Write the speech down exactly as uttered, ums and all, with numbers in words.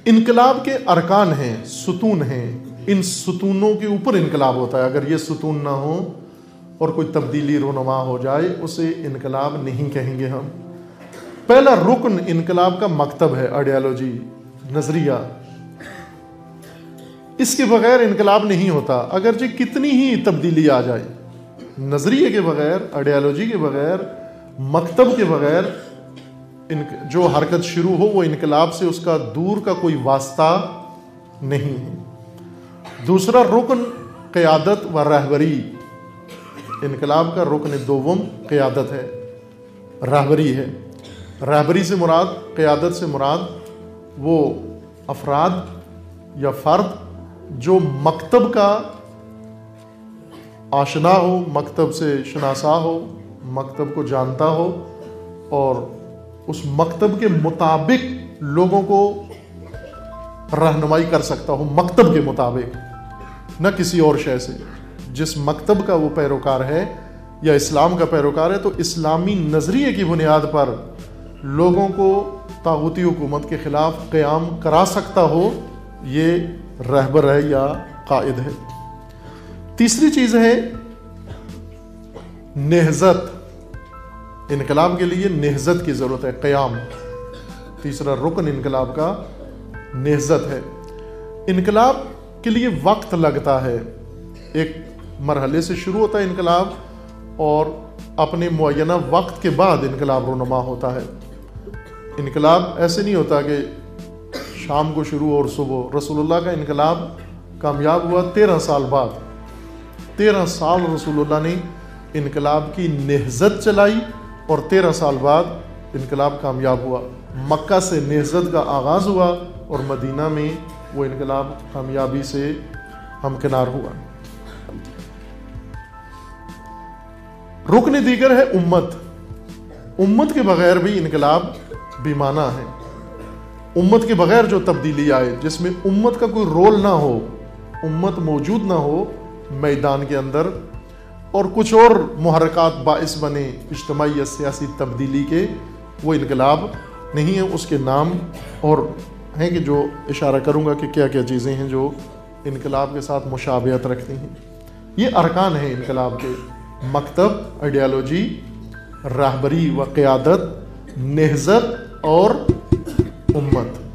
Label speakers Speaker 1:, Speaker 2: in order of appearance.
Speaker 1: انقلاب کے ارکان ہیں، ستون ہیں، ان ستونوں کے اوپر انقلاب ہوتا ہے. اگر یہ ستون نہ ہو اور کوئی تبدیلی رونما ہو جائے اسے انقلاب نہیں کہیں گے ہم. پہلا رکن انقلاب کا مکتب ہے، آئیڈیالوجی، نظریہ. اس کے بغیر انقلاب نہیں ہوتا. اگرچہ کتنی ہی تبدیلی آ جائے، نظریے کے بغیر، آئیڈیالوجی کے بغیر، مکتب کے بغیر جو حرکت شروع ہو وہ انقلاب سے اس کا دور کا کوئی واسطہ نہیں ہے. دوسرا رکن قیادت و رہبری. انقلاب کا رکن دوم قیادت ہے، رہبری ہے. رہبری سے مراد، قیادت سے مراد وہ افراد یا فرد جو مکتب کا آشنا ہو، مکتب سے شناسا ہو، مکتب کو جانتا ہو اور اس مکتب کے مطابق لوگوں کو رہنمائی کر سکتا ہو، مکتب کے مطابق، نہ کسی اور شے سے. جس مکتب کا وہ پیروکار ہے یا اسلام کا پیروکار ہے تو اسلامی نظریے کی بنیاد پر لوگوں کو طاغوتی حکومت کے خلاف قیام کرا سکتا ہو، یہ رہبر ہے یا قائد ہے. تیسری چیز ہے نہضت. انقلاب کے لیے نہضت کی ضرورت ہے، قیام. تیسرا رکن انقلاب کا نہضت ہے. انقلاب کے لیے وقت لگتا ہے. ایک مرحلے سے شروع ہوتا ہے انقلاب اور اپنے معینہ وقت کے بعد انقلاب رونما ہوتا ہے. انقلاب ایسے نہیں ہوتا کہ شام کو شروع اور صبح. رسول اللہ کا انقلاب کامیاب ہوا تیرہ سال بعد. تیرہ سال رسول اللہ نے انقلاب کی نہضت چلائی اور تیرہ سال بعد انقلاب کامیاب ہوا. مکہ سے نہضت کا آغاز ہوا اور مدینہ میں وہ انقلاب کامیابی سے ہمکنار ہوا. رکن دیگر ہے امت. امت کے بغیر بھی انقلاب بیمانہ ہے. امت کے بغیر جو تبدیلی آئے جس میں امت کا کوئی رول نہ ہو، امت موجود نہ ہو میدان کے اندر اور کچھ اور محرکات باعث بنے اجتماعی یا سیاسی تبدیلی کے، وہ انقلاب نہیں ہے. اس کے نام اور ہیں کہ جو اشارہ کروں گا کہ کیا کیا چیزیں ہیں جو انقلاب کے ساتھ مشابہت رکھتی ہیں. یہ ارکان ہیں انقلاب کے: مکتب، آئیڈیالوجی، رہبری و قیادت، نہضت اور امت.